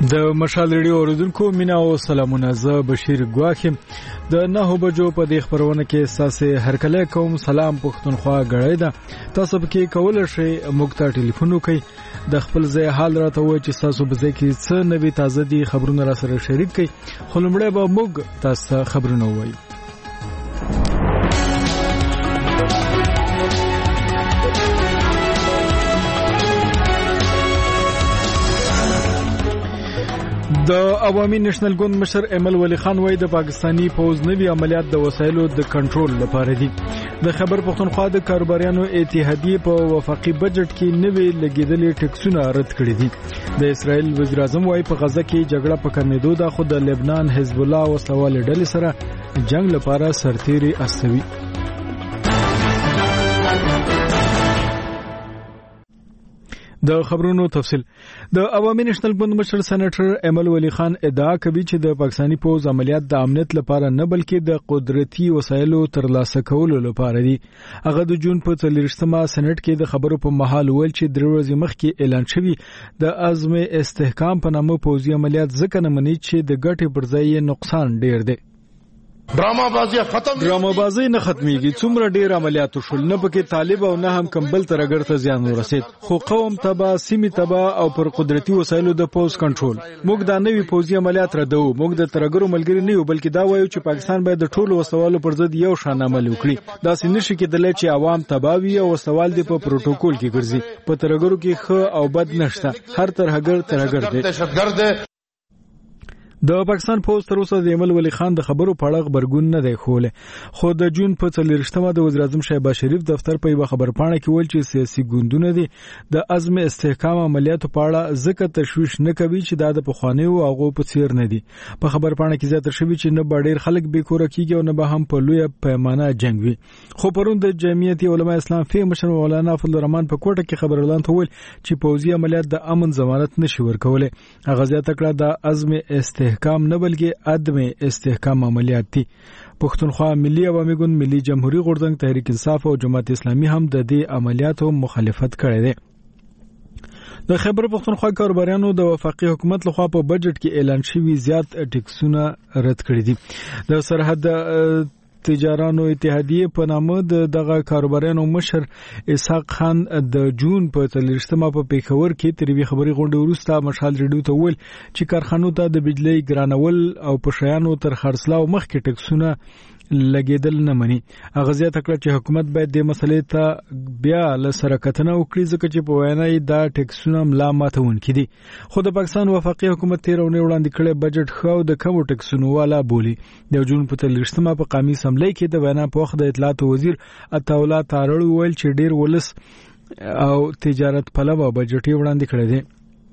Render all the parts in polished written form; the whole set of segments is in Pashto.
د مشال ریډیو اوریدونکو مینا او سلامونه. زه بشیر ګواخم د 9 بجو په دې خبرونه کې ساسه هرکله کوم. سلام پښتونخوا غړې ده. تاسو به کول شي موږ ته ټلیفون وکړئ د خپل ځای حال راته وایي چې تاسو به ځکه څه نوي تازه دي خبرونه را سره شریک کړئ. خو لمړی به موږ تاسو خبرونه وایو. د عوامي نېشنل ګوند مشر ایمل ولی خان وایي د پاکستانی فوج نوي عملیات د وسایلو د کنټرول لپاره دي. د خبر پښتونخوا د کاروباریانو اتحادیه په وفاقي بجټ کې نوي لګیدلې ټیکسونه رد کړي دي. د اسرائیل وزیر اعظم وایي په غزه کې جګړه په کمیدو ده، خو د لبنان حزب الله وسوال ډلې سره جنگ لپاره سرتيري استوي. د خبرونو تفصيل. د عوامي نېشنل ګوند مشر سېنیټر ایمل ولی خان ادعا کوي چې د پاکستانی فوج عملیات د امنیت لپاره نه بلکې د قدرتي وسایلو ترلاسه کولو لپاره دي. هغه د جون په 30مه سېنیټ کې د خبرو په محل ویل چې د ورځې مخکې اعلان شوی د عزم استحکام په نامه فوجي عملیات ځکه نه مني چې د ګټې پر ځای نقصان ډیر دی. ډرامابازي نه ختميږي. څومره ډیر عملیات شول، نه پکې طالب او نه هم کمبل ترګر ته زیان ورسید، خو قوم تبا سیمه تبا او پر قدرتي وسایلو د پوز کنټرول. موږ دا نوي فوجي عملیات ردو. موږ د ترګرو ملګری نه یو، بلکې دا وایو چې پاکستان باید د ټولو وسوالو پر ضد یو شان عمل وکړي. دا سینشي کېدل چې عوام تباوي او وسوال دی په پروتوکول کې ګرځي. په ترګرو کې خ او بد نشته، هر ترګر دی. د پاکستان فوج تر اوسه د ایمل ولی خان د خبرو په اړه خبرګون نه دی خوله. خو د جون په 30مه د وزیر اعظم شهباز شریف دفتر په یو خبرپاڼه کې ویل چې سیاسي ګوندونه دي د عزم استحکام عملیاتو په اړه ځکه تشویش نه کوي چې دا د پخوانیو هغه په څیر نه دي. په خبرپاڼه کې زیاتره شوی چې نه ډېر خلک به کور کېږي او نه به هم په لوی پیمانه جنگ وي. خو پرون د جمعیت علماء اسلام فی مشر مولانا فضل الرحمن په کوټه کې خبر اعلان ته ویل چې فوجي عملیات د امن ضمانت نشي ورکوله. هغه زیاته کړه د عزم استحکام نه بلکې عدم استحکام عملیات دي. پښتونخوا ملي عوامي ګوند، ملي جمهوریت غورځنګ، تحریک انصاف او جماعت اسلامي هم د دې عملیاتو مخالفت کړی دی. د خبر پښتونخوا کاروباریانو د وفاقي حکومت لخوا په بجټ کې اعلان شوی زیات ټیکسونه رد کړی دي. د سرحد تجارانو اتحادیه په نامه د دغه کاروباریانو مشر اسحاق خان د جون په 30مه په پیښور کې تریوي خبري غونډه وروسته مشال ریډیو ته ویل چې کارخانو ته د بجلی ګرانول او په شیانو تر خرڅلاو مخکې ټیکسونه لګیدل نه مني. هغه زیاته کړه چې حکومت باید د مسلې ته بیا له سره کتنه وکړي ځکه چې په وینا یې دا ټیکسونه ملا ماتونکي دي. خو د پاکستان وفاقي حکومت تیر اونۍ وړاندې کړی بجټ خو د کمو ټیکسونو والا بولی. د جون په 30مه په قومي اسمبلی کې د وینا په وخت د اطلاعات وزیر عطاالله تارړ ویل چې ډیر ولس او تجارت پلوه بجټ وړاندې کړی دی.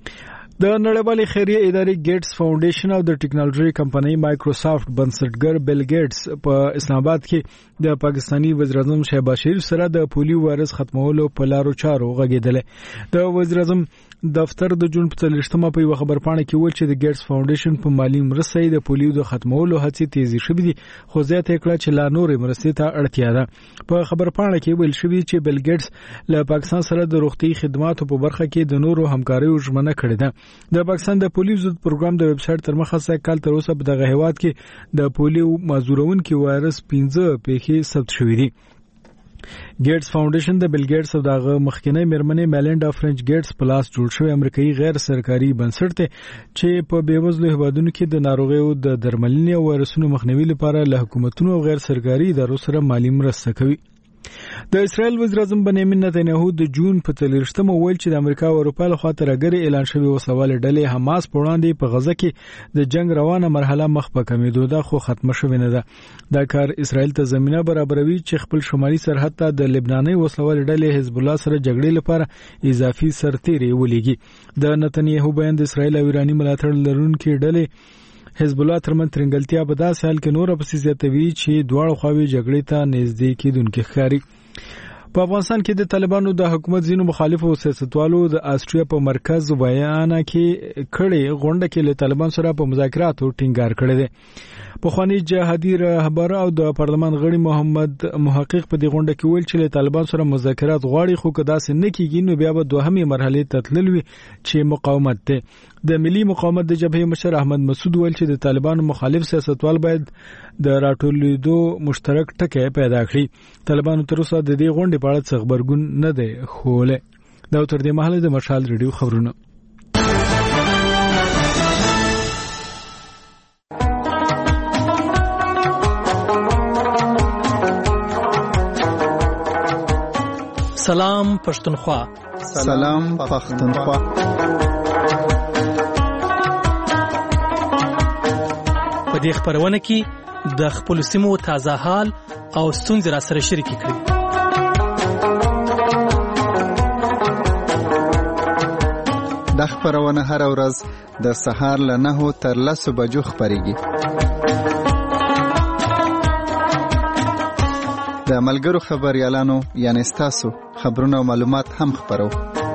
د نړیوالې خیریه ادارې ګیټس فاونډیشن او د ټیکنالوژي کمپنۍ مایکروسافټ بنسټګر بیل ګیټس په اسلام آباد کې د پاکستانی وزیر اعظم شهباز شریف سره د پولیو وایرس ختمولو په لارو چارو غږیدل. د وزیر اعظم دفتر د جون په 30مه په یو خبرپاڼه کې ویل چې د ګیټس فاونډیشن په مالی مرسته د پولیو د ختمولو هڅې تیزی شوې دي، خو زیاته کړه چې لا نور مرستې ته اړتیا ده. په خبرپاڼه کې ویل شوی چې بیل ګیټس له پاکستان سره د روغتي خدماتو په برخه کې د نورو همکاریو ژمنه کړې ده. د پاکستان د پولیو ضد پروګرام د ویب سټ تر مخه سه کال تر اوسه په دغه هیواد کې د پولیو مازورونکو وایرس 15 پیښې ثبت شوې دي. ګیټس فاونډیشن د بیل ګیټس او دغه مخکنی میرمنې میلینډا فرنچ ګیټس په لاس جوړ شوی امریکایي غیر سرکاري بنسټ دی چې په بیوزلو هیوادونو کې د ناروغیو د درملنې او وایرسونو مخنیوي لپاره له حکومتونو او غیر سرکاري ادارو سره مالی مرسته کوي. د اسرائیل وزیر اعظم بنیامین نتنیاهو د جون په 30مه ویل چې د امریکا او اروپا له خوا ترګری اعلان شوی وسوال ډلې حماس په وړاندې په غزه کې د جنگ روانه مرحله مخ په کمیدو ده، خو ختمه شوې نه ده. دا کار اسرائیل ته زمينه برابروي چې خپل شمالي سرحد ته د لبناني وسوال ډلې حزب الله سره جګړې لپاره اضافي سرتيري ولېږي. د نتنیاهو بیان د اسرائیل او ایرانی ملاتړ لرونکي ډلې حزب الله ترمن ترنګلتیا په داسې حال کې نور په زیاتوي چې دواړو خواوې جګړې ته نږدې کېدونکي ښکاري. په افغانستان کې د طالبانو د حکومت ځینو مخالفو سیاستوالو د آسټریا په مرکز ویانا کې کړي غونډه کې له طالبان سره په مذاکراتو ټینګار کړی دی. پخوانی جهادي رهبر او د پارلمان غړي محمد محقق په دې غونډه کې ویل چې له طالبان سره مذاکرات غواړي خو که داسې نه کیږي نو بیا به دوهمې مرحله ته تلل وي چې مقاومت ده. د ملي مقاومت د جبهې مشر احمد مسعود ویل چې د طالبانو مخالف سیاستوال باید د راټولېدو مشترک ټکی پیدا کړي. طالبانو تر اوسه د دې غونډې په اړه څه خبرګون نه دی خوله. دا تر دې مهاله د مشال ریډیو خبرونه. سلام پښتونخوا. سلام پښتونخوا. په دې خبرونه کې د خپل سیمو تازه حال او ستونزې را سره شریک کړئ. د خبرونه هر ورځ د سهار له 9 تر 10 بجو خبريږي. د ملګرو خبريالانو یعنی تاسو خبرونه او معلومات هم خبرو.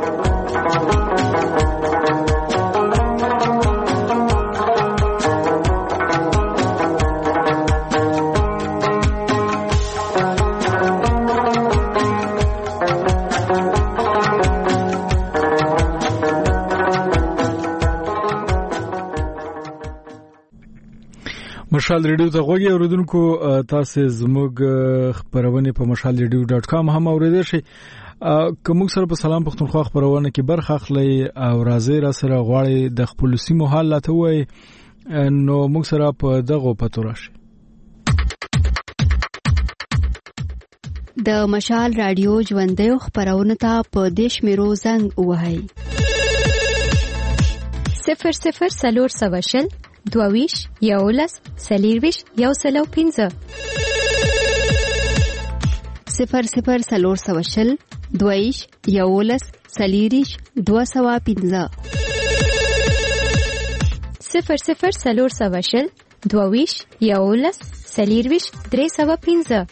مشال ریډیو ته غوږی اوریدونکو تاسو زموږ خبرونه په mashalradio.com هم اوریدئ شئ. کوم سره په سلام پښتونخوا خبرونه کې برخه اخلي او راځي را سره غواړي د خپل سیمو حالات وای نو موږ سره په دغه پتو راشي. د مشال رادیو ژوندۍ خبرونه ته په دیش میرو زنګ وهاي 00 دویش یولس سلیرویش یو سلو 15 00 دویش یولس سلیریش 215 00 دویش یولس سلیرویش 315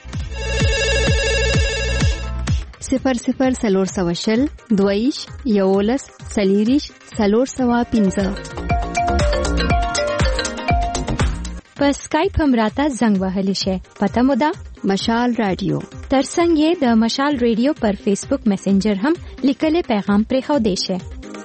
00 دویش یولس سلیریش 315 په سکایپ هم راته زنګ وهلی شي. پته مو ده مشال رادیو. ترڅنګ یې د مشال رادیو پر فیسبوک میسنجر هم لیکلي پیغام پرې خو دی شي.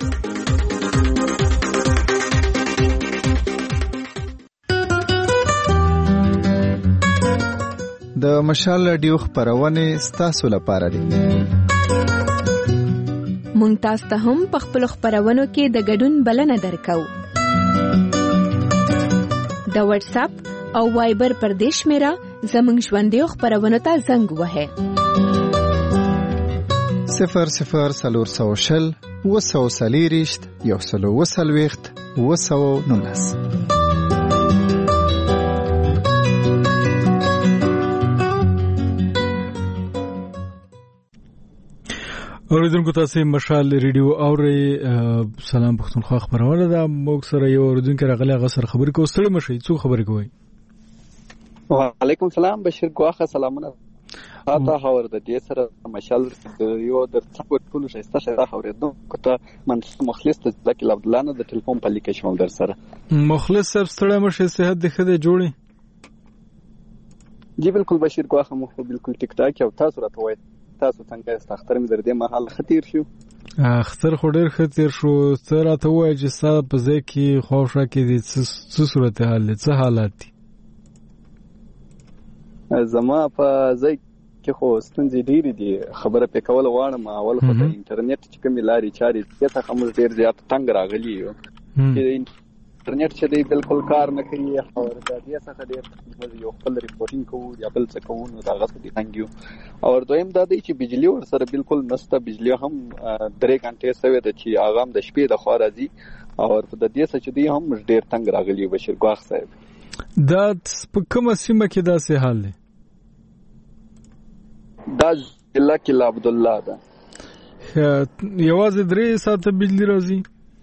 د مشال رادیو خبرونه ستاسو لپاره دي. مونږ تاسو ته هم په خپل خبرونو کې د ګډون بلنه درکو. د واتس اپ او وایبر پر دیش میرا زمنګ ژوندۍ خبرونه ته زنګ وهه 00 وسوسلیریشت یو سلو وسلويخت وسو نونس. اوریدونکو تاسو مشال ریډیو اوري. سلام پښتونخوا خبرونه ده. موږ سره یو اوریدونکو راغلی غسر خبرې کوي. ستړي مشي څو خبرې کوي. وعلیکم سلام بشیر ګواخه سلامونه. تاسو خبر ده دې سره مشال یو د څو ټول شایسته شایسته اوریدو کوته منصور مخلص ته ځکه عبدالله نه د ټلیفون په لیکه شمول در سره. مخلص صاحب ستړي مشي صحت دې خده جوړي. جی بالکل بشیر ګواخه مخ بالکل ټیک ټاک او تاسو راته وایي تاسو څنګه استخر مې در دې محل خطیر شو. اختر خو ډیر خطیر شو. ته راته وایي چې صاحب په ځای کې خوښه کې دي څه صورتحال دي څه حالات دي. زما په ځای کې خو ستونزې ډېرې دي. خبره پې کول غواړم اول خو د انټرنیټ چې کومې لارې چارې دې څخه موږ ډېر زیات تنګ راغلي یو چې انټرنیټ چې دی بالکل کار نه کوي او د دې څخه ډېر یو خپل ریپورټینګ کوو یا بل څه کوو نو دغه څه دي تنګ یو. او دویم دا دی چې بجلی ورسره بالکل نشته. بجلی هم 3 غنټې سوې ده چې هغه هم د شپې د خوا راځي او د دې څه چې دی هم ډېر تنګ راغلي بشیر ګواخ صاحب. دا په کومه سیمه کې داسې حال دی؟ دا ضلع کې عبدالله ده. یوازې 3 ساعته بجلی راځي.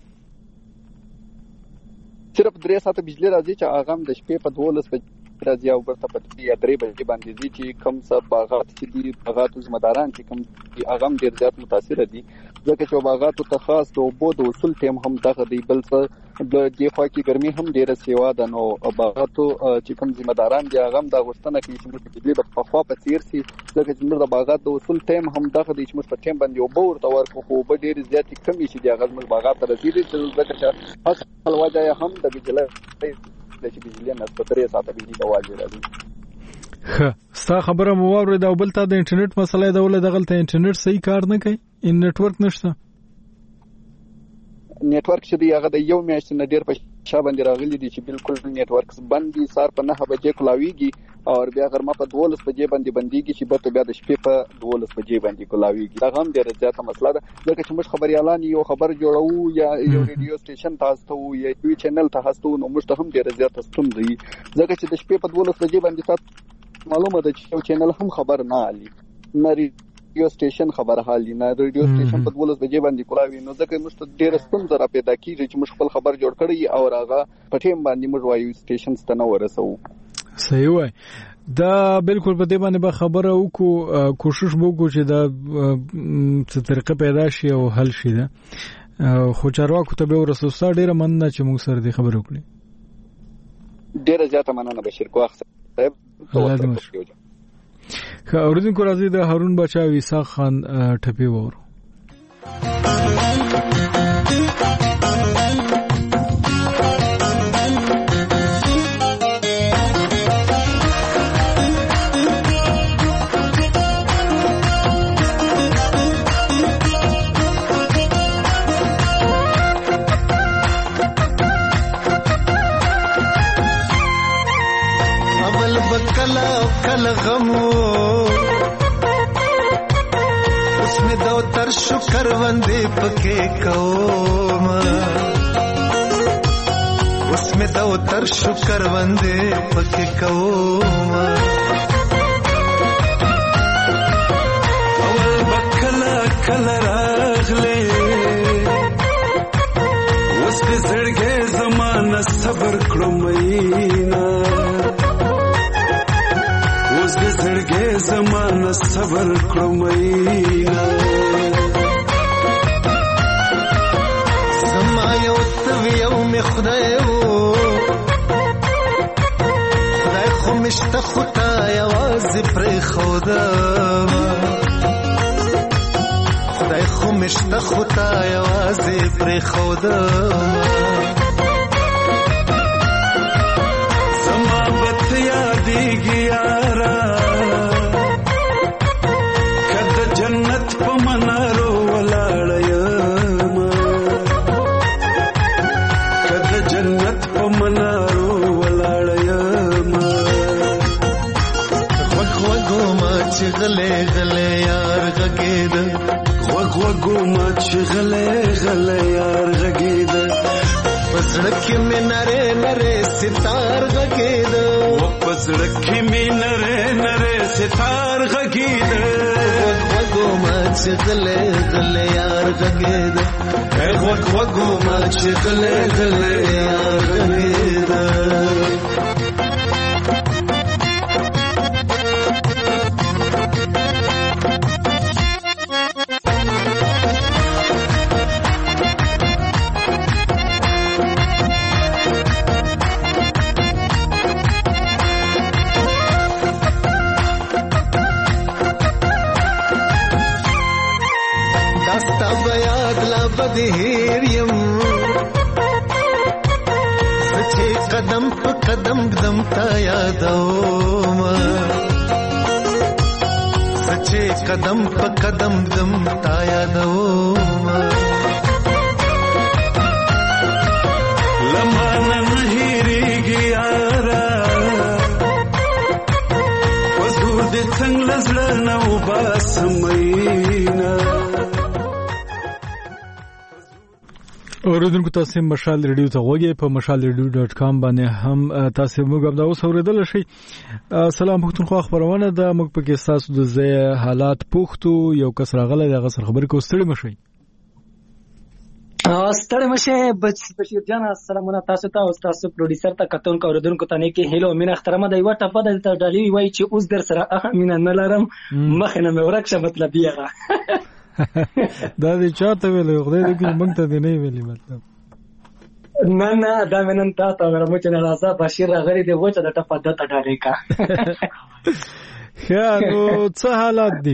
صرف 3 ساعته بجلی راځي چې هغه هم د شپې په 12 بجې راځي او ورته په 3 بجې باندې دي چې کوم څه باغات چې دي باغات ځمداران چې کوم هغه هم ډېر زیات متاثر دي ځکه چې باغاتو ته خاص د اوبو د وصول ټیم هم دغه دی. بل څه د دې خوا کې ګرمي هم ډیره سیوا ده. نو باغاتو چې کوم ذمہ داران دي هغه هم دا غوښتنه کوي چې موږ په دې په خوا په تیر سي، ځکه چې موږ د باغات د وصول ټایم هم دغه دی چې موږ په ټایم باندې اوبه ورته ورکړو، خو اوبه ډېرې زیاتې کمې شي دي هغه موږ باغات ته رسېدي، ځکه چې اصل وجه یې هم د بجلۍ د چې بجلۍ نه په 3 ساعته بجلۍ د واجب راځي. ستا خبره مو واورېده. او بل تا د انټرنیټ مسله ده، ولې دغلته انټرنیټ صحیح کار نه کوي، نېټورک نشته. نیټورک چې دی هغه د یو میاشت نه ډیر په شا باندې راغلی دی چې بالکل نیټورک بند دي. سار په 9 بجې کولاویږي او بیا غرمه په 12 بجې باندې بنديږي چې به بیا د شپې په 12 بجې باندې کولاویږي. دا هم ډیره زیاته مسله ده، ځکه چې موږ خبريالان یو خبر جوړو یا یو ریډیو سټیشن تاسو ته یا یو چینل ته هستو، نو موږ ته هم ډیره زیاته ستونزه وي، ځکه چې د شپې په 12 بجې باندې تاسو معلومه ده چې یو چینل هم خبر نه علي، نه ریډیو سټیشن خبر حالي، نه ریډیو سټیشن په 12 بجې باندې کولاوي، نو ځکه موږ ته ډېر ستونزه را پیدا کیږي چې موږ خپل خبر جوړ کړی او هغه په ټیم باندې موږ وایو سټیشن ته نه ورسو. صحیح وای. دا بالکل په دې باندې به خبره وکړو، کوشش وکړو چې دا څه طریقه پیدا شي او حل شي. دا خو چارواکو ته به ورسوسا ډیره مننه چې موږ سره دې خبرې وکړي. ډیره زیاته مننه بشیر کوه صاحب. اوریدونکو راځي د هارون بچا او عیسی خان ټپي وورو. کل غمو اس میں دو تر شکر وندے پکے کوم، اس میں دو تر شکر وندے پکے کوم، اول بکلا کل راغلے اس پہ زڑگے زمانہ صبر کړو مینا، زړګې زمانه صبر کړو مینا، زما یو تویو می خدای وو خدای خو مشته خدای आवाज پر خدا، خدای خو مشته خدای आवाज پر خدا، زما بت یادېږي یارا جنت په منارو ولاړم، کله جنت په منارو ولاړم، وګو ما چې غلې غلې یار غګید، وګو ما چې غلې غلې یار غګید، پسړک می نره نره ستار غګید، پسړک می نره نره ستار غګید، غلے غلے یار غگید، اے وگو مچ غلے غلے یار غگید. بدهیریم سچے قدم پہ قدم قدم تا یادوم، سچے قدم پہ قدم قدم تا یادوم، لمانه نهیریږي یارا وزور دې څنګه زړه نو باسمینا. اوریدونکو تاسو مشال ریډیو ته غوږی په mashalradio.com باندې هم تاسو موږ دا اوس اوریدل شي. سلام پښتونخوا خبرونه ده، موږ پکې تاسو د ځای حالات پوښتو، یو کس راغلی د غسر خبرې کو ستړي مشي. ستړي مشه بشیر جان، السلامونه تاسو ته او تاسو پروډوسر ته کتونکو اوریدونکو ته نه کې هیلو مینه احترام د یو ټپه د ډالۍ وای چې اوس در سره مینه نه لرم، مخه نه مې ورکشه مطلب یې دا دې چاته ویل خدای دې موږ ته نه ویلي، مطلب نه دا مې نن تا ته ویل چې نه راځه بشیر راغلی دی وچه د ټپه دته ډالې کا ښه نو څه حالات دي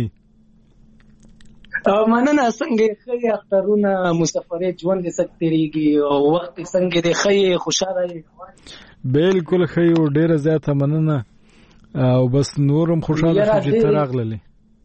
مننه څنګه ښه اخترونه مسافرې ژوند دې څنګه تېرېږي او وخت څنګه دی ښه خوشاله یې بالکل ښه یو ډېره زیاته مننه او بس نورم خوشاله شو چې ته راغللې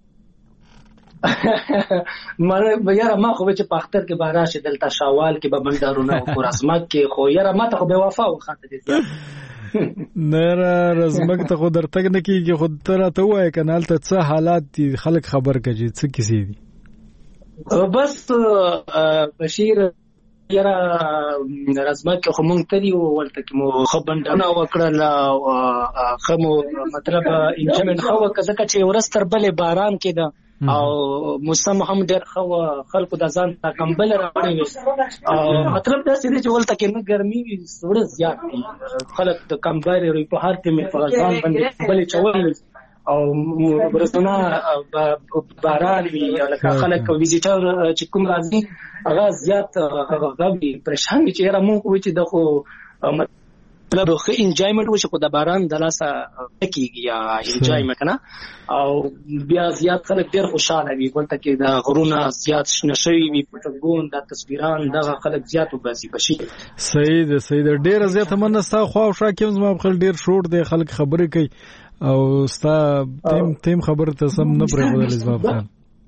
یاره ما خو چې په اختر کې به راشي دلته شوال کې به بندرونه او رسمک کې خو یاره ما ته خو بې وفا وخاطه دي نه رسمک ته خو درتګ نه کېږي خو ته راته ووایه که نه هلته څه حالات دي خلک خبر کړه چې څه کیسې دي بس بشیر یاره رسمک کې خو مونږ تلي وو ولته کې مو ښه بندونه وکړل ښه مو مطلب انجمنټ ښه وکړه ځکه چې ورځ تر بلې باران کېده او موسم هم ډېر ښه و خلکو د ځان ته کمبلې راوړې وې مطلب داسې دی چې ولته کې نه ګرمي وي سوړه زیات دي خلک د کمبلې په هر کې مې په ځان باندې کمبلې چولې او ورځونه باران وي لکه خلک ویزیټر چې کوم راځي هغه زیات هغه پریشان وي چې یاره مونږ وایو چې د خو مطلب ښه انجوایمنټ وشي خو د باران د لاسه کېږي یا انجوایمنټ نه او بیا زیات خلک ډېر خوشحاله وي ولته کې د غرونه زیات شنه شوي وي پټګون د تصویران دغه خلک زیات وباسي بشي صحیح ده ډېره زیاته مننه ستا خوا او شا کې هم زما خپل ډېر شور دی خلک خبرې کوي او ستا تیم خبره ته سم نه پرېښودل اسباب خان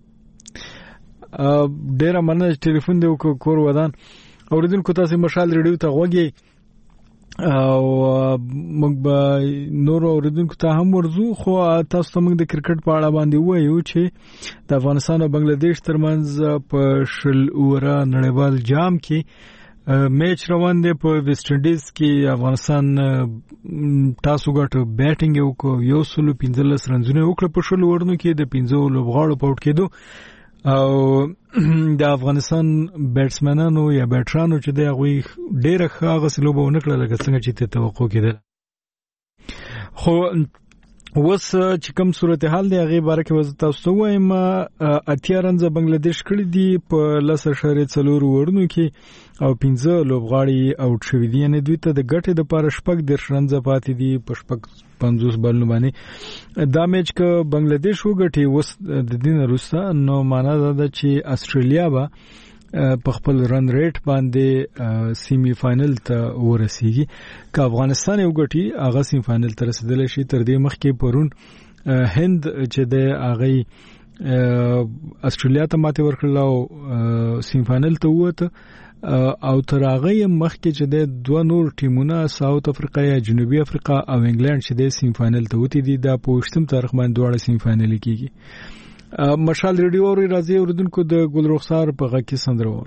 ډېره مننه چې ټلیفون دی وکړو کور ودان اورېدونکو تاسې مشال ریډیو ته غوږ یې او موږ به نور اوریدونکو ته هم ورځو خو تاسو ته موږ د کرکټ په اړه باندې وایو چې د افغانستان او بنگلاديش ترمنځ په شل اوره نړیوال جام کې میچ روان دی په ویسټ انډیز کې افغانستان تاسو ګټ بیټینګ یو 115 رنزونه وکړه په شل اورونو کې د 15 لوبغاړو په وټ کېدو او د افغانستان بیټسمنانو یا بیټرانو چې د هغوی ډېره ښه هغه لوبه ونه کړه لکه څنګه چې ته توقع کېدل خو اوس چې کوم صورتحال دی هغې باره کې به تاسو ته ووایم 80 رنزه بنګلاديش کړي دي په 10.4 اورونو کې او 15 لوبغاړي اوټ شوي دي یعنې دوی ته د ګټې دپاره 10 رنزه پاتې دي په 50 بالونو باندې دا میچ که بنگلاديش وګټي اوس د دې نه وروسته نو معنا دا ده چې استرالیا به په خپل رن ریټ باندې سیمی فائنل ته ورسیږي که افغانستان یو ګټي هغه سیمی فائنل ته رسیدلی شي تر دې مخکې پرون هند چې د هغه استرالیا ته ماتې ورکړله او سیمی فائنل ته ووته او تر هغه مخکې چې د دوه نور ټیمونه ساوث افریقا یا جنوبي افریقا او انګلند چې د سیمی فائنل ته وتی دي دا په 8 تاریخ باندې دواړه سیمی فائنل کېږي مشال ریډیو اوري راځي اوریدونکو د ګل رخسار په غږ کې سندره ور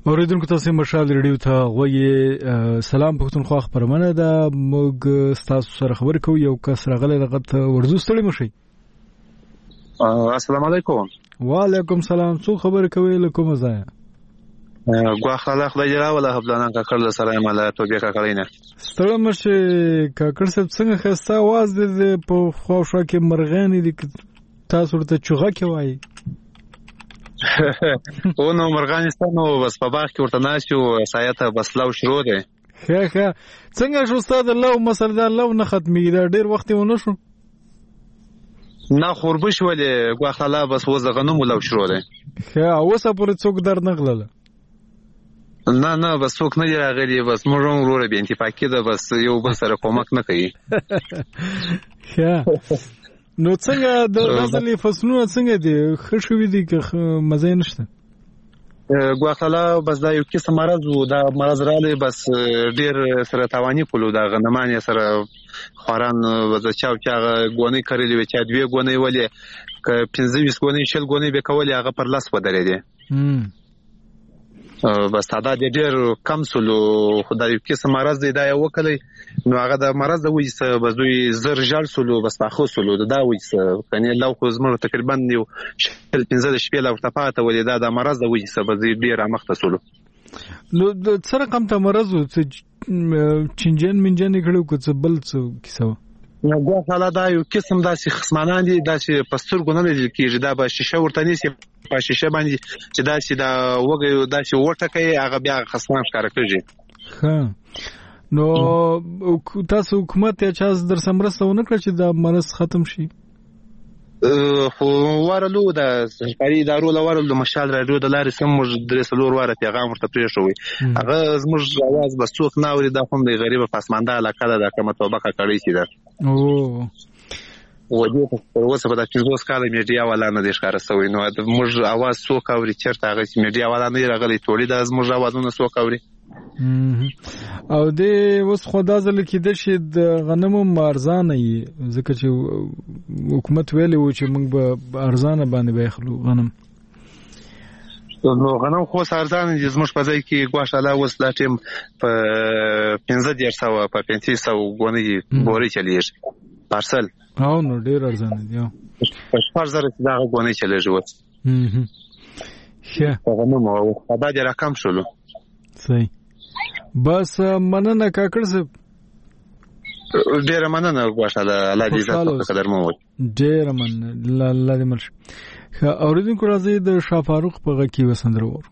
اوریدونکو تاسو مشال ریډیو ته غوږی سلام پښتونخوا خبرونه ده موږ تاسو سره خبرې کوو یو کس راغلی لغت ورزو ستړي مشي السلام علیکم وعلیکم سلام څو خبرې کوي له کومه ځای غوا خلاق د جلا ولا خپلانه کړل سره مله توګه کړینه ستړي مشي کاکړ صاحب څنګه خسته आवाज د په خوښه کې مرغانی دي تاسو ورته چوغه کوي نو مرغانستانو بس په باغ کې ورته ناشو سایته بس لو شروع دی ښه څنګه شو استاد لو مسله دا لو نه ختمي دا ډیر وخت ونه شو نه خوربش ولې غواخلا بس وزغنم لو شروع دی ښه اوسه پورې څوک در نغله نه بس څوک نه راغلی بس موږ وروره به انتفاقي ده بس یو بل سره کومک نه کوي ښه نو څنګه د غزلې فصلونه څنګه دي خښوي دي که مزه نشته غواخلا بس دا یو کیسه مرض و دا مرض رالی بس ډیر سره توانی کولو دا غنمان سره خوران وځ چاو غونې کړلې و چې دوی غونې ولې ک 15 غونې شل غونې به کولې هغه پر لاس ودرې دي بس تعداد ډیر کم سلو خدای کې سم مرض دی دا یو کلی نو هغه د مرض د وېسه بزوی زر جال سلو بس تاخو سلو دا وېسه کني لو خو زمره تقریبا یو 15 شپې لا ورتفاته ولې دا د مرض د وېسه بزوی ډیر مخته سلو نو د سره کم ته مرض چنجن منجن کړو کو څه بل څه کیسه نو غواړه دا یو قسم داسې خصمانان دي داسې پستر ګونه لیدل کیږي دا به شیشه ورته نيسي په شیشه باندې چې داسې دا وګي داسې ورته کوي هغه بیا خصمان ښکار کوي ها نو تاسو حکومت یا چا در سمرسته ونه کړ چې دا مرض ختم شي خو ورلو د سرکاري ادارو لورل د مشال راډیو د لارې سم موږ درې څلور واره پیغام ورته پریښوي هغه زموږ आवाज بس څوک نه اوري دا هم د غریب پسمانده علاقه ده کومه توبه کړی شي دا او ودی په وسه په داسې کال میډیا ولا نه دي ښکار سوی نو موږ आवाज څوک اوري چیرته هغه میډیا ولا نه راغلي ټولې د زموږ आवाजونه څوک اوري او د وس خدا ځل کې د شي د غنمو ارزانه یي ځکه چې حکومت ویلي و چې موږ به ارزانه باندې بخلو غنم نو غنم خو ارزانه دي زموږ په ځای کې ګواښاله وس لا ټیم په 1500 په 500 غونې بوري چلیږي پارسل او نو ډیر ارزانه دي په 4000 دا غونې چلیږي وس ښه غنم او خدا دې رقم شولو صحیح بس مننه کاکړ صاحب ډیر مننه غواړم الله دې عزت په قدر مو ډیر مننه الله دې مرشه اوریدونکو راځي د شاه فاروق په غږ کې وسندره ور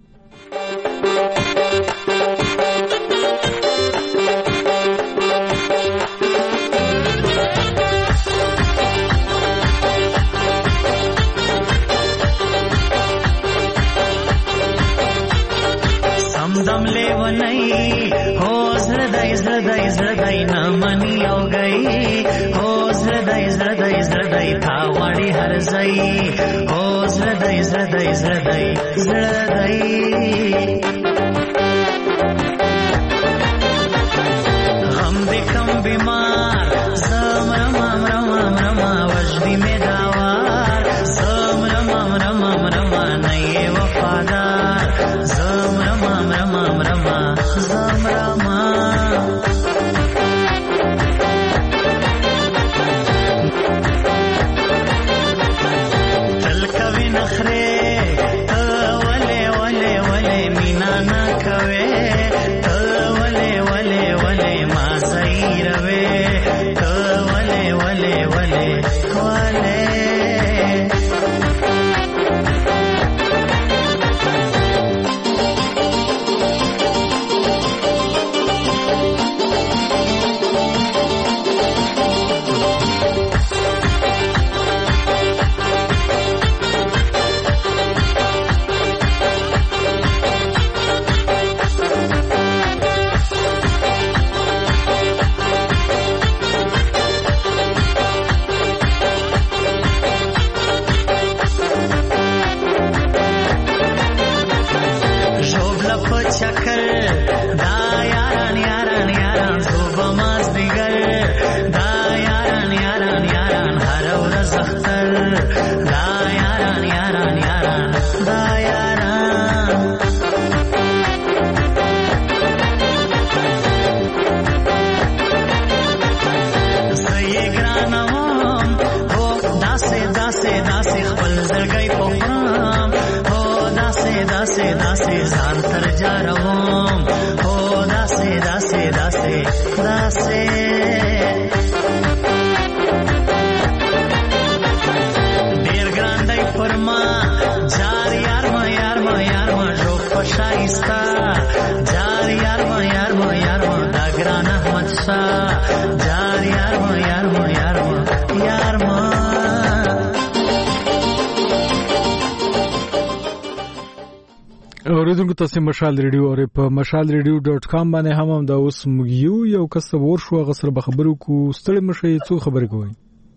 दम ले वो नहीं हो हृदय न मनी हो गई हो हृदय था वाड़ी हर जई हो हृदय गम दे कम बीमार सम रमा वजदी में दावार सम रमा नहीं वफादार सम रमा सम रमा चल कभी नखरे वले मीना ना कवे वले मा सही रवे داسې داسې ځان تر جاروم هو داسې داسې داسې داسې ډیر ګران دی پر ما جار یار ما یار ما یار ما جو پشایستا جار یار ما یار ما یار ما دا ګران احمد شاه جار یار ما یار ما یار ما یار ما اوریدونکو تاسو مشال ریډیو او په mashalradio.com باندې هم دا اوس مګیو یو کس ور شو غسر به خبرو کو ستړي مشه څو خبرې کوي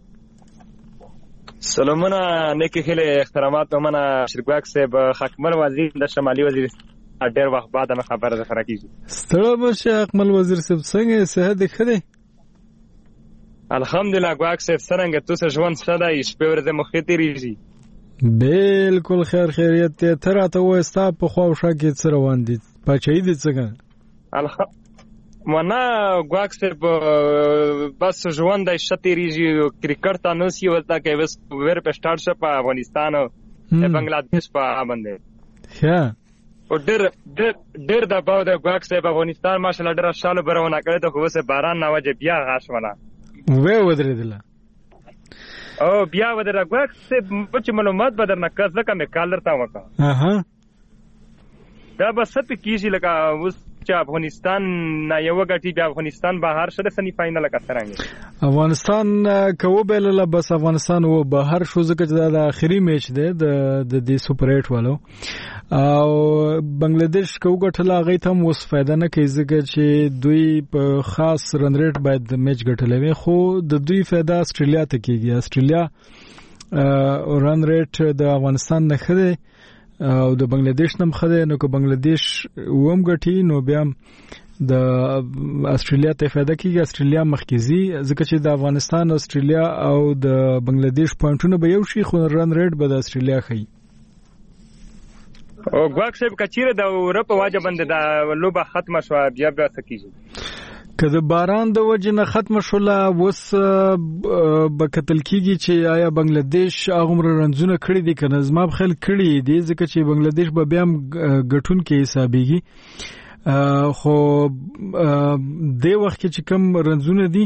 سلامونه نیکی خیلی احترامات ومنه شرکواک صاحب خاکمل وزیر د شمالي وزیر ډېر وخت بعد ما خبره ده فرکیږي ستړي مشه خاکمل وزیر صاحب څنګه صحت ښه دی الحمدلله ګواک صاحب څنګه تاسو ژوند ښه دی شپه ورځ مخې تیریږي بالکل خیر خیریت ته تر اته وستا په خو شاګه څه روان دي پچې دي څنګه منا ګواک صاحب بس ژوند د شتیریږي کرکټ ته نو سی ولتا کې بس ور په سٹارټ شپ افغانستان او بنگلاديش په باندې ها او ډېر د باو د ګواک صاحب افغانستان ماشاءالله ډېر شاله برونه کړی ته خو سه باران نه وجه بیا غاښ ولا و ودرېدل او بیا ودره ګواک صاحب چې معلومات بدر نه کړ ځکه مې کال درته وکړه اها دا بس څه کیږي لکه اوس چې افغانستان نه یو غټي بیا افغانستان بهر شته سنی فائنل کا څنګه افغانستان کوو بل بس افغانستان و بهر شو ځکه چې دا اخري میچ دی د دې سپر 8 والو او بنگلاديش کوو غټلا غي ته اوس فائدہ نه کوي ځکه چې دوی په خاص رن ریټ باید میچ غټلوي خو د دوی فائدہ استرالیا ته کیږي استرالیا رن ریټ د افغانستان نه خره او د بنگلاديش نم خره نو کو بنگلاديش ووم غټي نو بیا د استرالیا ته فائدہ کیږي استرالیا مخکزي ځکه چې د افغانستان استرالیا او د بنگلاديش پوینټونه به یو شي خو رن ریټ به د استرالیا خي او ګواک صاحب کچیره د اورپ واجب بند د لوبه ختمه شو بیا به سکیږي کله باران د وجه نه ختم شوله وس به قتل کیږي چې آیا بنگلاديش هغه رنځونه کړی دي کنه زما خل کړی دي ځکه چې بنگلاديش به بیا غټون کې حسابيږي خو د وخت چې کم رنځونه دي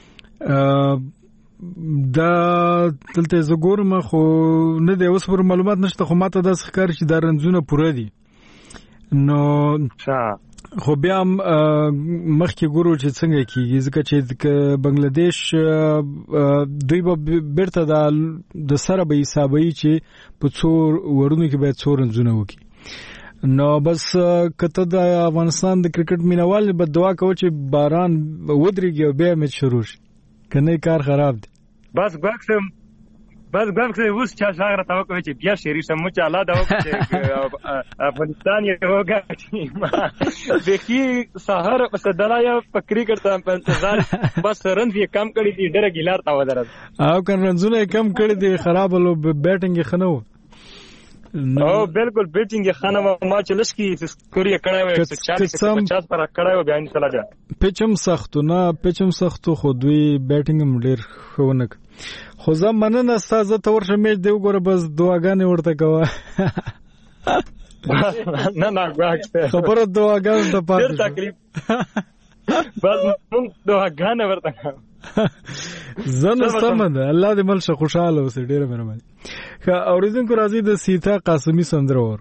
دا دلته زګورم خو نه دی اوس پر معلومات نشته خو ماته د ښکار چې دا رنځونه پوره دي نو خو بیا مخکې ګورو چې څنګه کیږي ځکه چې بنگلاديش دوی به بیرته د سره به حسابي چې په څور ورونو کې به څور رنځونه وکړي نو بس کته د افغانستان د کرکټ مینوال به دعا کوي چې باران ودرېږي او بیا میچ شروع شي کنه کار خراب دی بس ګواکسم اوس چا څنګه توقع چې بیا شری سمو چې الله دا وکړي افغانستان یې وګټي بخي سحر په دلایا په کرکټ ته په انتظار بس رن یې کم کړی دی ډېر ګیلار تا ودرل او کن رنزونه کم کړی دی خراب لو بیټینګ خنو او بالکل بیټینګ خانه ما چې لشکي سکوري کړای و 140 پر کړای و بیان چلا جا پچم سختو خو دوی بیټینګ ډېر خونه خو زمانه نه ستاسو ته ورشه میچ دی وګوره بس دعاګانې ورته کوه نه خبره دعاګانې ته پاتې تقریبا بس موږ دعاګانې ورته کوو زنه سمند الله دې ملشه خوشاله اوسې ډېر مهرباني اوریدونکو راځي د سیتا قاسمی سندره ور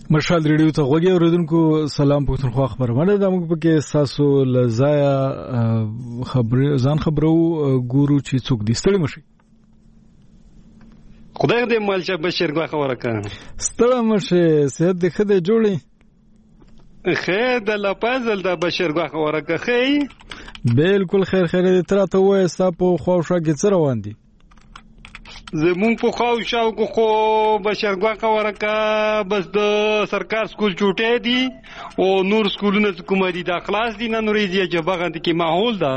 مشال ریډیو ته غوږی اوریدونکو سلام پښتونخوا خبرونه د موږ پکې تاسو لزایا ځان خبرو ګورو چې څوک دي ستړي مشي خدای دې مالشه بشیر غوخه ورکه ستړي مشي صحت دې خدای جوړي خیر د لپازل د بشیر غوخه ورکه خی بالکل خیر دې تر ته وای تاسو خو شاګه څه روان دي زمون په خو شاو کو بشرګه ورکا بس د سرکار سکول چوټه دي او نور سکولونه کومه دي د خلاص دي نه نورې دي چې باغند کې ماحول ده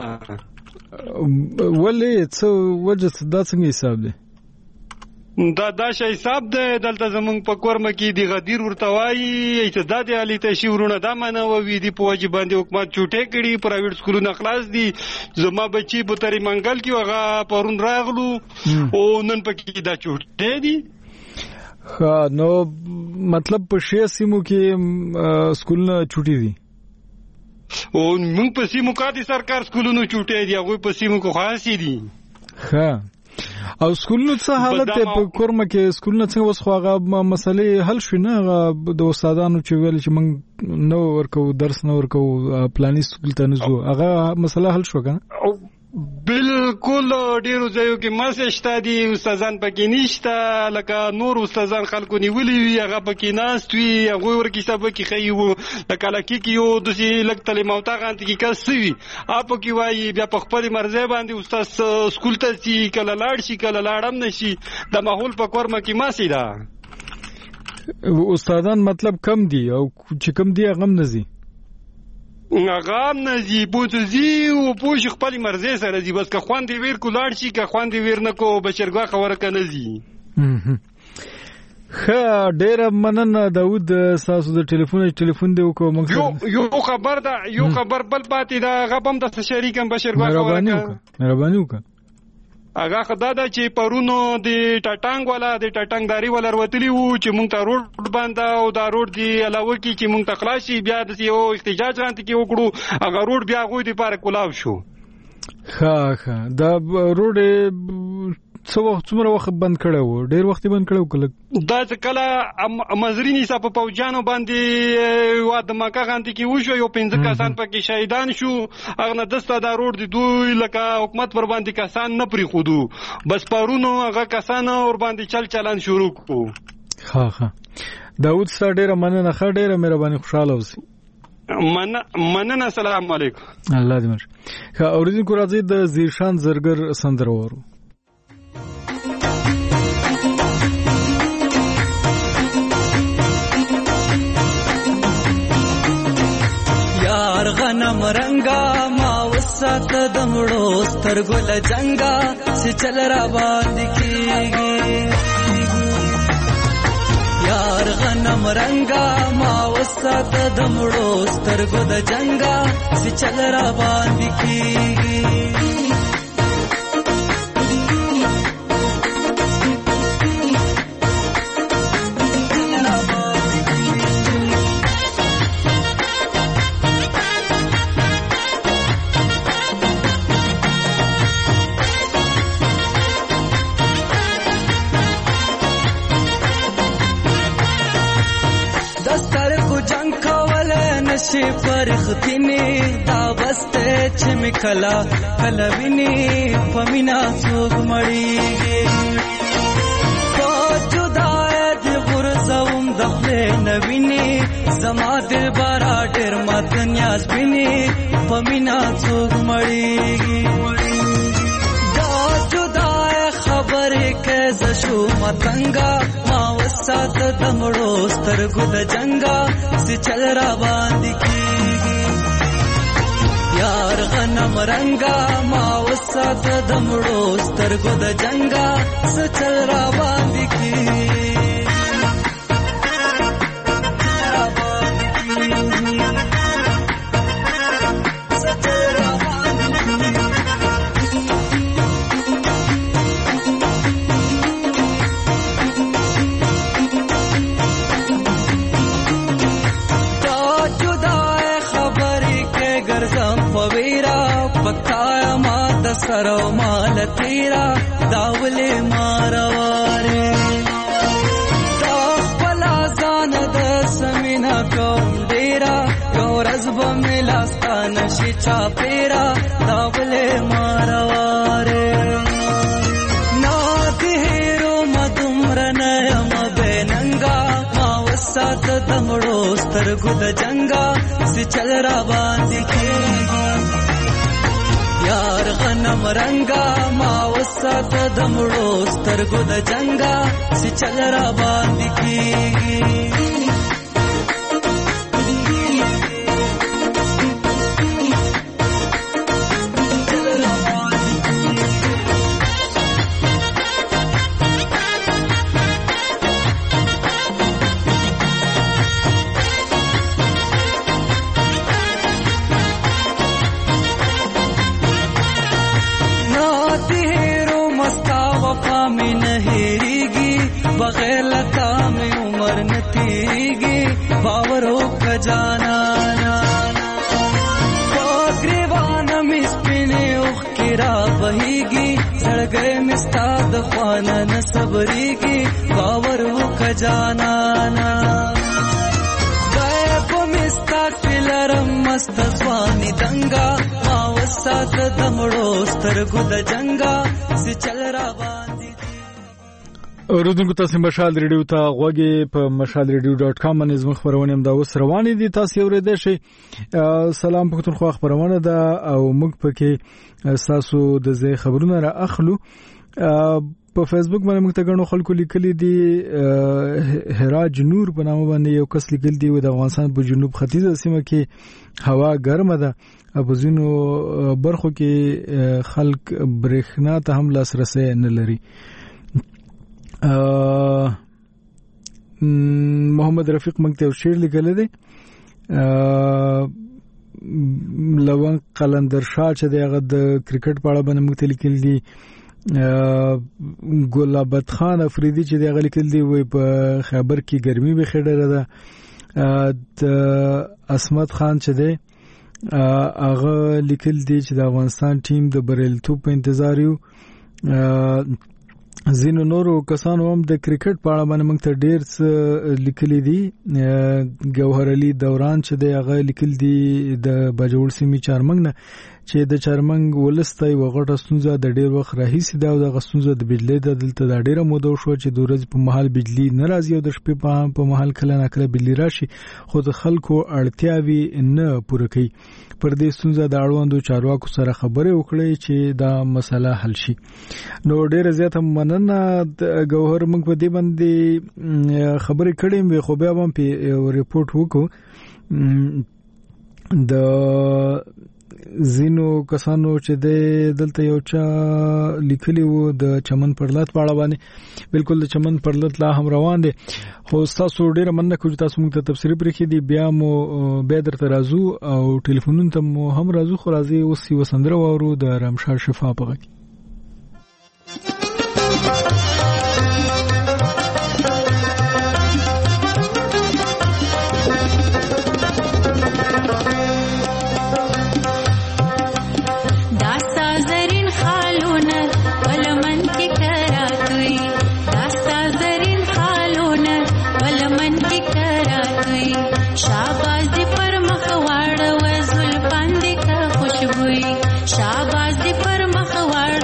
ولې څه وجه دا څنګه حساب دی دا شي حساب ده دلته زمون په کورمه کې دی غدیر ورتوای اعتداد علي تشورونه دا منه وې دي په واجب باندې حکومت چوټه کړي پرایویټ سکولونه خلاص دي زما بچي په تری منګل کې وغه پرون راغلو او نن پکې دا چوټه دي نو مطلب په شې سیمو کې سکولونه چوټي دي او موږ په سیمو کې سرکار سکولونو چوټه دي هغه په سیمو کې خاصي دي ها او سکولونو څه حالت په کورمه کې سکولونو څنګه وس خوغه مسلې حل شونه د استادانو چې ویل چې موږ نو ورکو درس نو ورکو پلاني سکول ته نزو هغه مسله حل شو کنه بالکل ډیرو ځایو کې مسشته دي استادان پکې نشته لکه نور استادان خلکو نیولې وي هغه پکې ناست وي هغه ورکی سبا کې خيو لکه لکه کې یو د لک تعلیم او تاغانت کې کسوي اپ کې وایي بیا په خپل مرزه باندې استاد سکول ته چې کله لاړ شي کله لاړم نشي د ماحول په کورمه کې ماسي ده استادان مطلب کم دي او چې کم دي غم نزي غام نزي بوتزي او پوش خپل مرزه سره دي بس که خوان دی ویر کولاړ شي که خوان دی ویر نکو بشرګه خبره کنزي خا ډېر مننه داود تاسو د ټلیفون دی وکړو موږ یو خبر بل پاتې دا غبم د شریکم بشرګه خبره مهرباني وکړه هغه خدای دا چې پرونو د ټټنګ والا د ټټنګداري ولا وروتلی وو چې مونږ ته روډ باندې او دا روډ دی علاوه کې چې مونږ ته خلاصي بیا د یو احتجاج غانت کې وکړو هغه روډ بیا غوي د پاره کولاو شو ها دا روډ څومره وخت بند کړو ډیر وخت بند کړو کله دا کله مزرینی صاحب په پوجانو باندې واده مکه غانت کې وشو یو 15 کسان پکې شهیدان شو هغه نه دسته دا روډ دی دوی لکه حکومت پر باندې کسان نه پری خودو بس پرونو هغه کسان ور باندې چلن شروع کو ها داود سره ډیره مننه ډیره مهرباني خوشاله اوسئ مننه السلام علیکم الله دې مشه اوریدونکو راځي د زیرشان زرګر سندرورو غنم رنگا ما وسات دمړو سترګل جنگا چې چل را باندې کیږي یار غنم رنگا ما وسات دمړو سترګل جنگا چې چل را باندې کیږي شي فرختنی دا بسته چې مکلا کلوینی پمینا سوګ مړیږي پوجدای د غرزوم د خپل نوینی زما دل بارا ډیر ماتنیا سپینی پمینا سوګ مړیږي دا جدای خبره کې زشو متنګا ما وسات دمړو سترګو د جنگا چې چل را باندې کیږي یار غنم رنگا ما وسات دمړو سترګو د جنگا چې چل را باندې کیږي سرو مال تیرا داولې مارواره دا خپل ځان د داستان شي چا پیرا داوله مارواره نادهرو مدمرنه مبننګا ما وسات دمړو سترګو د جنگا سي چل را باندې کېږي یار غنم رنگا ما وسات دمړو سترګو د جنگا سي چل را باندې کېږي बगैर लता में उम्र न तीगी बावरों का जाना ग्रेवान मिस्पिने उखरा बहीगी सड़गे मिस्ताद ख्वाना न सबरीगी बावरों का जाना गैब मिस्ता किलरम मस्त स्वानी दंगा मावसात दमड़ो स्तरगुद जंगा से चल रहा اوریدونکو تاسو مشال ریډیو ته غوږی په mashalradio.com باندې زموږ خبرونه هم دا اوس روانې دي تاسو اورېدئ شئ سلام پښتونخوا خبرونه ده او موږ پکې تاسو د زی خبرونه را اخلو په فیسبوک باندې موږ ته غنو خلکو لیکلي دي هراج نور په نامه باندې یو کس لیکل دی د افغانستان په جنوب ختیځه سیمه کې هوا ګرمه ده په ځینو برخو کې خلک برېښنا ته هم لاسرسي نه لري محمد رفیق موږ ته شعر لیکل دي لون قلندر شاه چې دغه د کرکټ په اړه باندې موږ ته لیکل دي ګلابت خان افریدي چې دغه لیکل دي وي په خبر کې ګرمي به خډره ده د اسمت خان چې دی هغه لیکل دي چې د افغانستان ټیم د بریلتوب په انتظار یو زینو نورو کسانو هم د کرکټ په اړه باندې موږ ته ډېر څه لیکلي دي ګوهر علي دوران چې دی هغه لیکل دي د باجوړ سیمې چارمنګ نه چې د چارمنګ ولستای وغټه ستونزه د ډېر وخت راهیسې دا د غستونزه د بجلی د دلته د ډېره موده شو چې د ورځې په محل بجلی ناراضي او د شپې په محل کله نه کله بجلی راشي خو د خلکو اړتیاوي نه پوره کوي پر دې ستونزه د اړوندو چارواکو سره خبرې وکړي چې دا مسله حل شي نو ډېر زیات مننه ګوهر موږ په دې باندې خبرې کړې مې خو بیا هم په ریپورت وکړو د زینو کسانو چې دلته یو چا لیکلی وو د چمن پرلط په اړه باندې بالکل د چمن پرلط لا هم روان دي خو تاسو ډیره مننه کوم تاسو موږ ته تفسیر پرې دي بیا مو به در ترازو او ټلیفونونو ته مو هم رازو خو راځي اوس یو سندره وورو د رمشار شفا په غږ शाबाश दी पर मखवाड़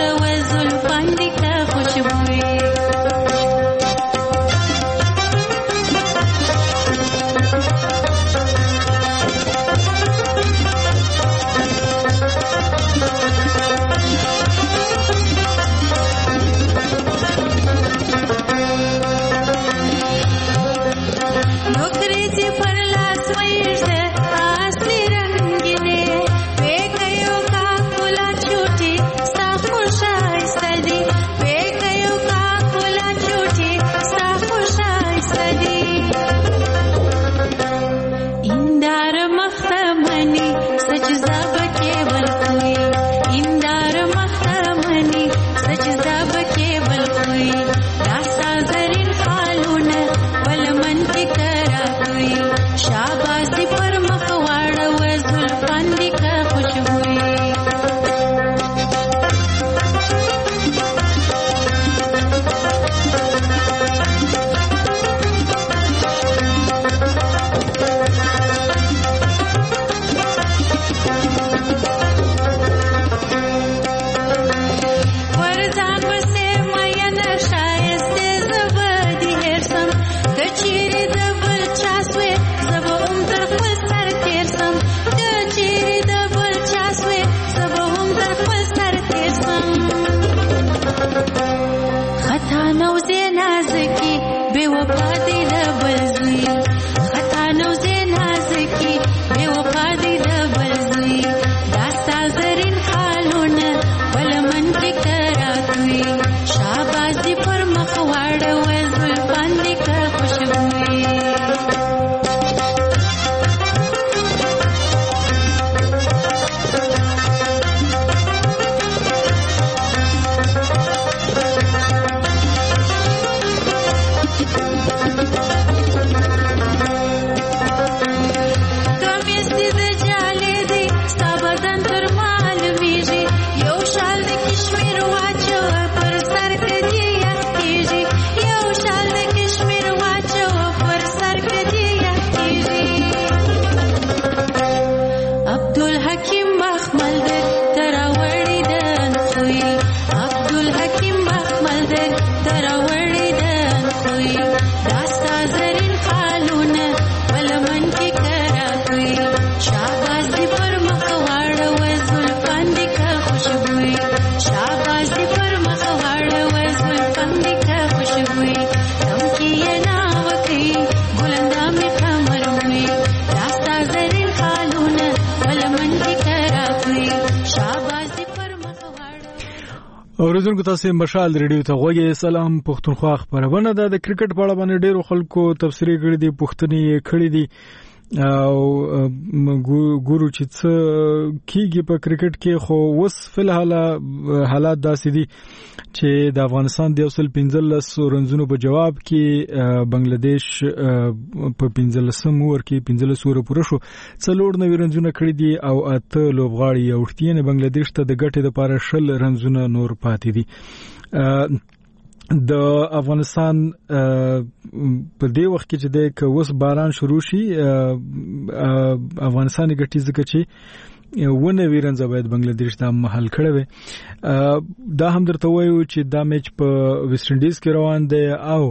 اوریدونکو تاسو مشال ریډیو ته غوږی. سلام پښتونخوا خبرونه ده. د کرکټ په اړه باندې ډیرو خلکو تفسیری کړی دي، پوښتنې کړې دي او ګورو چې څه کیږي په کرکټ کې. خو اوس فلحال حالات داسې دي چې د افغانستان د 15 رنزونو په جواب کې بنگلاديش په 15 اور کې 15 اور پوره شو 4 رنزونه کړی دي او 8 لوبغاړي اوښتي نه بنگلاديش ته د ګټې لپاره 10 رنزونه نور پاتې دي. د افغانستان په دې وخت کې چې د اوس باران شروع شي افغانستان ګټي ځکه چې ونه ویرنځ باید بنگلاديش ته محل کړي وي. دا هم درته وایو چې دا میچ په ویسټ انډیز کې روان دی او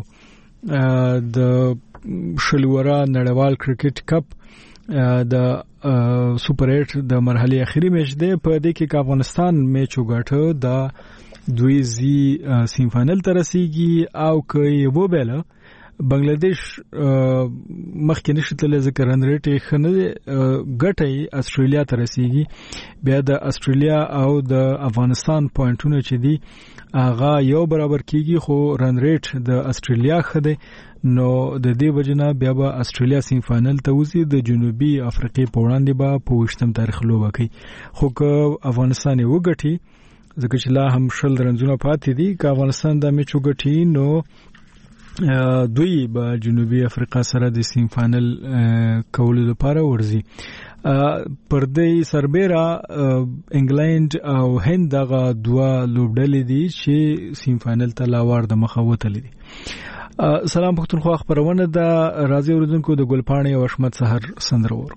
د شلورا نړیوال کرکټ کپ د سوپر 8 د مرحله اخیری میچ دی. په دې کې افغانستان میچ وګټه د دوی زی سیم فائنل ته رسیږي او کوي وبله بنگلاديش مخکې نشته ذکر رن ریټ خنه ګټي استرالیا ته رسیږي. بیا د استرالیا او د افغانستان پوینټونه چې دي هغه یو برابر کیږي، خو رن ریټ د استرالیا خده نو د دې وجنه بیا به استرالیا سیم فائنل ته وځي. د جنوبي افریقې په وړاندې به په 28م تاریخ لوبه کوي. خو که افغانستان وګټي ځکه چې لا هم 10 رنزونه پاتې دي، که افغانستان د میچ وګټي نو دوی به جنوبي افریقا سره د سیم فائنل کولو لپاره ورځي. پر دې سربېره انګلند او هند دغه دوا لوبډلې دي چې سیم فائنل ته لاوړ د مخه وتلې دي. سلام پښتونخوا خبرونه د راځي اوریدونکو د ګلپاڼې او حشمت سحر سندرور.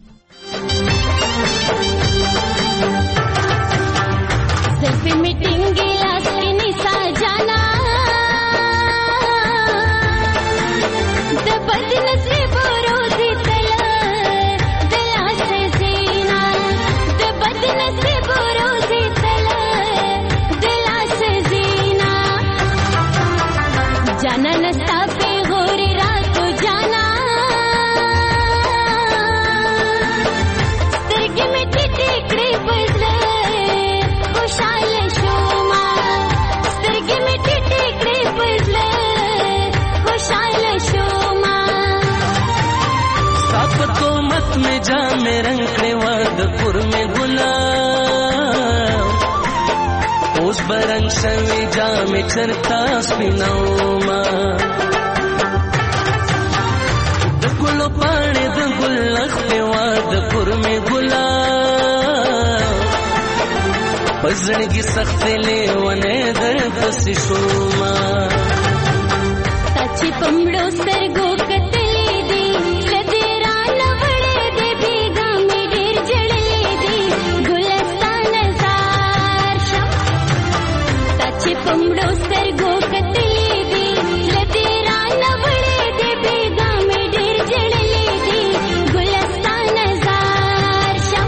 सेल्फी मीटिंग गिलास की निशा जाना द बदनसीब रोजी तला दिला से जीना द बदनसीब रोजी तला दिला से जीना जाना नस्ता पे गोरी रात को जाना तिरगी में टिकड़ी बजले खुशाल शोमा तिरगी में टिकड़ी बजले खुशाल शोमा साप तो मत में जा में रंगने वादपुर में गुलाब उस बरंग सवी जा में चरता स्पिनौमा द गुलो पाने द गुल लखने वादपुर में गुलाब बजड़गी सख्त ले वने दर्द से शोमा ताची पमड़ो सरगो कतले दी लदेरा नवड़े दे भीगा में ढेर जड़ले दी गुलस्तान जार शम ताची पमड़ो सरगो कतले दी लदेरा नवड़े दे भीगा में ढेर जड़ले दी गुलस्तान जार शम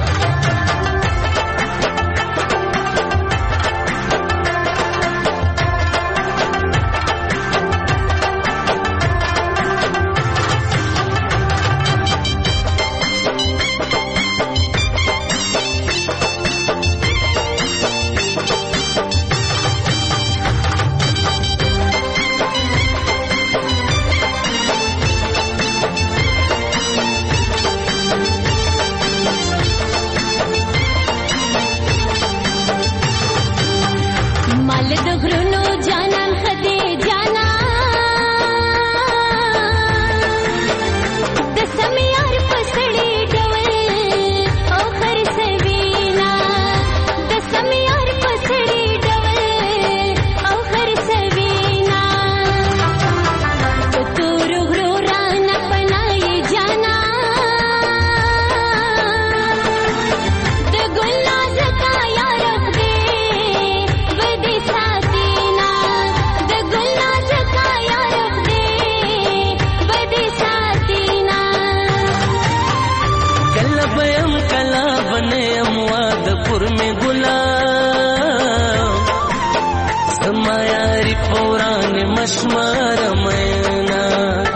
بنے امواد پر میں گلاب زما یاری پوران مشمار مینا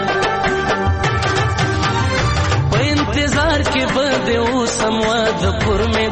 په انتظار کې بد اوس امواد پر میں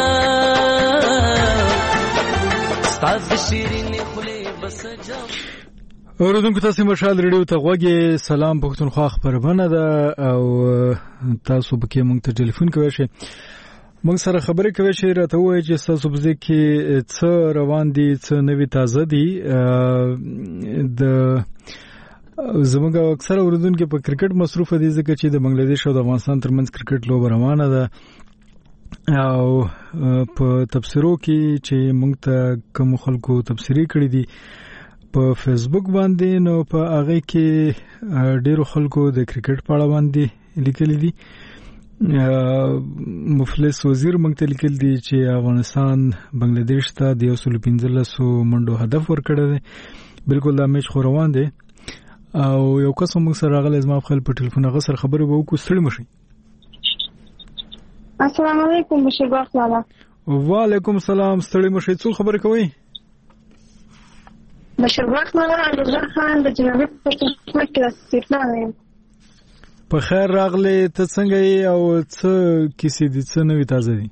گلاب ستاسو شیرین خله بس جام. اوریدونکو تاسو مشال ریډیو ته غوږی سلام پښتونخوا خبرونه ده او تاسو پکې مونږ ته ټلیفون کوئ شئ مونږ سره خبرې کوئ شئ راته وایي چې تاسو په ځای کې څه روان دي څه نوي تازه دي د زموږ اکثر اوریدونکو په کرکټ مصروف دي ځکه چې د بنگلاديش او د افغانستان ترمنځ کرکټ لوبه روانه ده او په تفسیرو کې چې مونږ ته کوم خلکو تفسیری کړی دي په فیسبوک باندې نو په هغه کې ډیرو خلکو د کرکټ په اړه باندې لیکلي دي. مفلس وزیر موږ ته لیکل دي چې افغانستان بنگلاديش ته د 115 منډو هدف ورکړی دی. بالکل دا میچ خو روان دی او یو کس موږ سره راغلی زما خپل په ټلیفون هغه سره خبرې وکړو. ستړي مشئ. السلام علیکم بشیر باغ لالا. وعلیکم السلام. ستړي مشئ. څو خبرې کوئ؟ بشیر باغ لالا علیزر خان د جنوبي پښتونخوا کې سیفلان یم. په خیر راغلی. ته څنګه یې او څه کیسې دي څه نوي تازه دي؟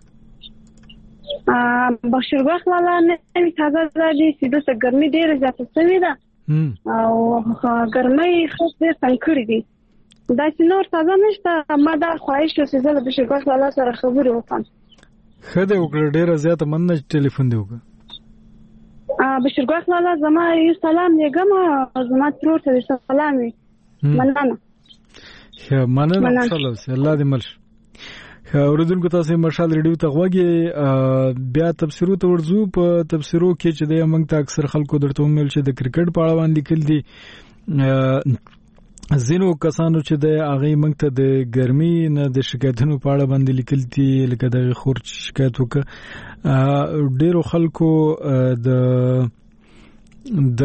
بشیر باغ لالا نوي تازه دي چې دلته ګرمي ډېره زیاته شوې ده او ګرمۍ خاص ډېر تنګ کړي دي. دا چې نور تازه نشته. ما دا خواهش و چې زه د بشیر باغ لالا سره خبرې وکړم. ښه دی وکړه. ډېره زیاته مننه چې ټلیفون دې وکړه. بشیر باغ لالا زما یو سلام لېږم زما ترور ته دې سلام وي. مننه. ښه مننه. خوشحاله اوسې. الله دې مل شي. ښه اوریدونکو تاسو مشال ریډیو ته غوږی بیا تفسیرو ته ورځو. په تفسیرو کې چې د موږ ته اکثر خلکو درته ویل چې د کرکټ په اړه باندې لیکل دي ځینو کسانو چې د هغه موږ ته د ګرمي نه د شکایتونو په اړه باندې لیکل دي لکه د خور شکایت وکړه. ډیرو خلکو د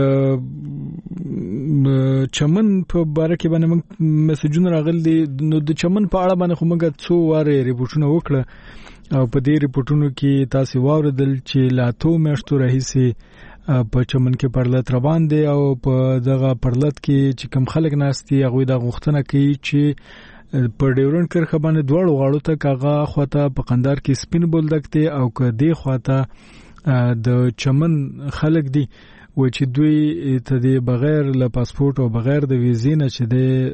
چمن په باره کې باندې موږ میسجونه راغلي. نو د چمن په اړه باندې خو موږ څو واره ریپورتونه وکړه او په دې ریپورتونو کې تاسو واوریدل چې لا 2 میاشتو راهیسې په چمن کې پرلط روان دي او په دغه پرلط کې چې کم خلک ناشتي هغه د غوښتنه کوي چې په ډیورن کرخه باندې دواړو غاړو ته کاغه خواته په قندار کې سپین بولدک دي او که دی خواته د چمن خلک دي و چې دوی ته د بغیر له پاسپورت او بغیر د ویزې نه چې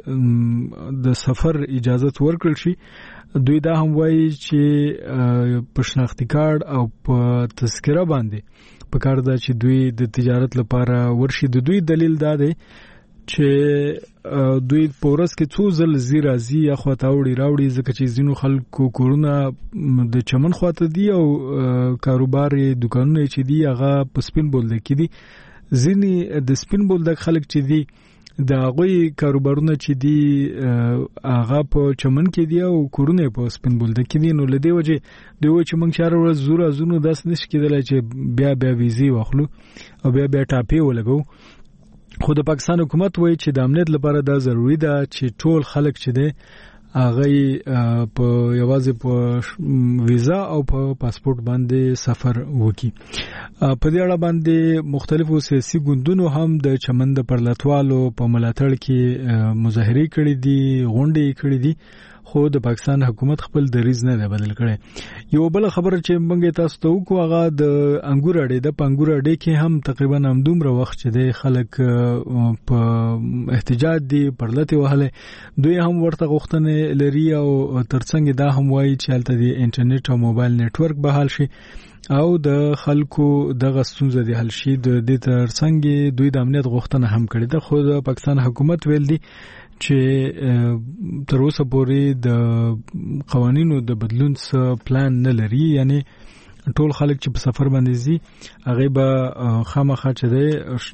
د سفر اجازه ورکړل شي. دوی دا هم وایي چې په شناختی کارت او په تذکره باندې په کار ده چې دوی د تجارت لپاره ورشي. د دوی دلیل دا دی چې دوی پورس کې څو ځل زیرازي یا خواطاوړي راوړي ځکه چې زینو خلکو کورونه د چمن خواته دي او کاروبار دکانونه چې دي هغه په سپین بولدک کې دي. ځینې د سپین بولدک خلک چې دي د هغوی کاروبارونه چې دي هغه په چمن کې دي او کورونه په سپین بولدک کې دي. نو له دې وجې دوی چې موږ چاره ورځ زور ازونو داس نشي کېدلی چې بیا ویزې واخلو او بیا ټاپې ولګو. خو د پاکستان حکومت وایي چې د امنیت لپاره دا ضروری ده چې ټول خلک چې دي هغه په یوازې په ویزا او په پاسپورت باندې سفر وکړي. په دې اړه باندې مختلفو سیاسي ګوندونو هم د چمن د پرلطوالو په ملاتړ کې مظاهرې کړې دي غونډې کړې دي خو د پاکستان حکومت خپل دریځ نه دی بدل کړی. یو بل خبره چې موږ تاسو ته وکړو هغه د انګور اډې د پنګور اډې کې هم تقریبا همدومره وخت چې د خلک په احتجاج دي پرلته وهله. دوی هم ورته غوښتنې لري او ترڅنګ دا هم وایي چې هلته د انټرنیټ او موبایل نتورک بحال شي او د خلکو دغه ستونزې د حل شي. د دې ترڅنګ دوی د امنیت غوښتنه هم کړې ده خو د پاکستان حکومت ویل دي چې تر اوسه پورې د قوانینو د بدلون څه پلان نه لري. یعنی ټول خلک چې په سفر باندې زی هغه به خامخا چې د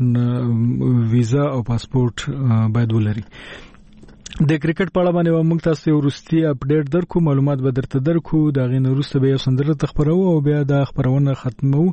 ویزا او پاسپورت باید ولري. د کرکټ په اړه باندې موږ تاسو ته ورستي اپډیټ درکو معلومات به درته درکو. دا غي نورسته به یو سندره تخبرو او بیا د خبرونه ختمو.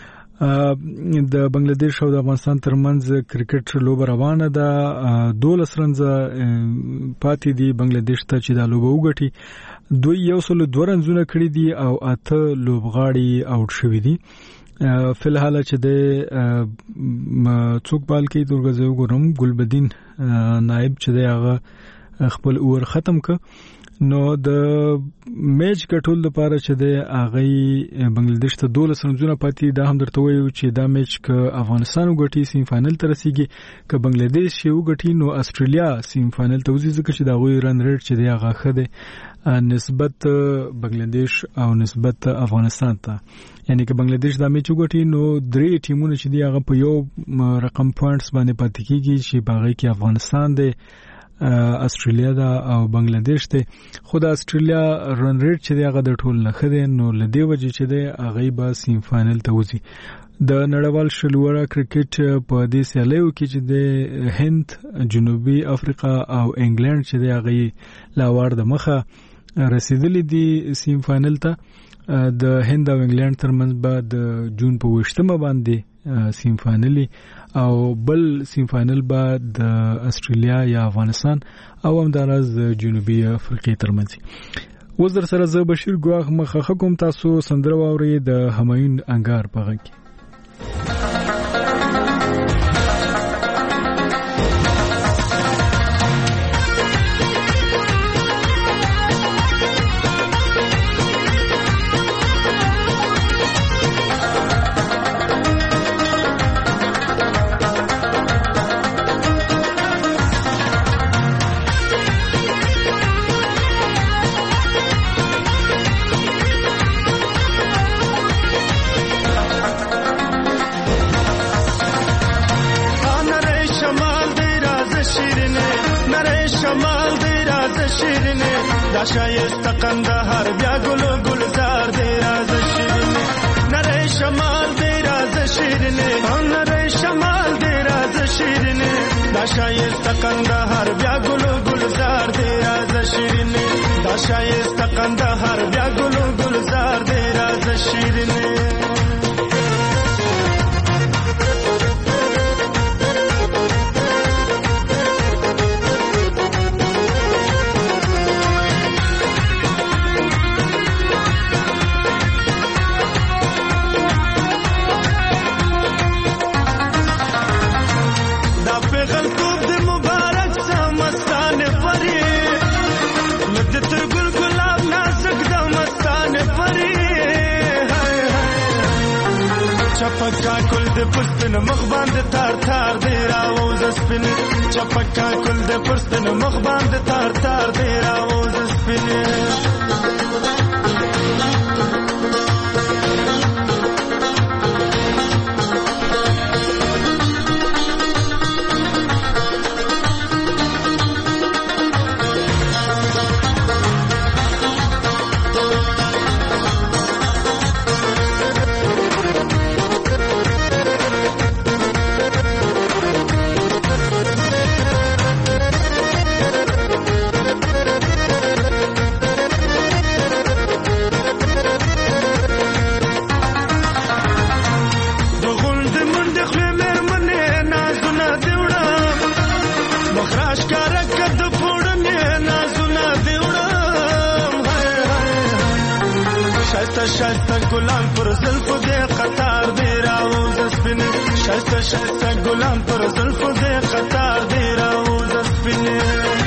د بنگلاديش او د افغانستان ترمنځ کرکټ لوبه روانه ده. 12 رنزه پاتې دي بنگلاديش ته چې دا لوبه وګټي دوی 102 رنزونه کړی دي او 8 لوبغاړي آوټ شوي دي. فلحال چې د څوک بال کې دورګزو ګورم ګلبدین نائب چې هغه خپل اور ختم ک نو د میچ کټول لپاره چې د هغه بنگلاديش ته 12 رنزونه پاتې دا هم درته وایو چې دا میچ ک افغانستان وګټي سیم فائنل ته رسیږي ک بنگلاديش یو وګټي نو استرالیا سیم فائنل ته وځي ځکه چې دا غوي رن ریټ چې دی هغه خده نسبت بنگلاديش او نسبت افغانستان ته یعنی که بنگلاديش دا میچ وګټي نو درې ټیمونه چې دی هغه په یو رقم پوینټس باندې پاتې کیږي چې باغی کې افغانستان دی استرالیا دا او بنگلاديش ته خود استرالیا رن ریټ چې دی هغه د ټول نه خده نو لدی وجه چې دی هغه به سیم فائنل ته وځي. د نړیوال شلوره کرکټ په دې سیالیو کې چې د هند جنوبي افریقا او انګلند چې دی هغه لاوړ د مخه رسیدلی دي سیم فائنل ته. د هند او انګلند ترمنځ به د جون په 28 باندې سیم فائنل او بل سیم فائنل به د استرالیا یا افغانستان او همداراز د جنوبي افریقا ترمنځ. وزر سره زه بشیر ګواخ مخه کوم تاسو سندره واوري د همایون انګار په غږ کې. شایسته قندهار بیا ګلو ګلزار دی راز شیرینه نری شمال دی راز شیرینه نری شمال دی راز شیرینه دا شایسته قندهار بیا ګلو ګلزار دی راز شیرینه دا شایسته قندهار بیا ګلو ګلزار دی راز شیرینه چپکا کل د پرستن مخ باندې تار تار دی راوز سپین چپکا کل د پرستن مخ باندې تار تار دی راوز سپین شایسته ګلان پر زلفو دې قطار دې راوز سپینې شایسته ګلان پر زلفو دې قطار دې راوز سپینې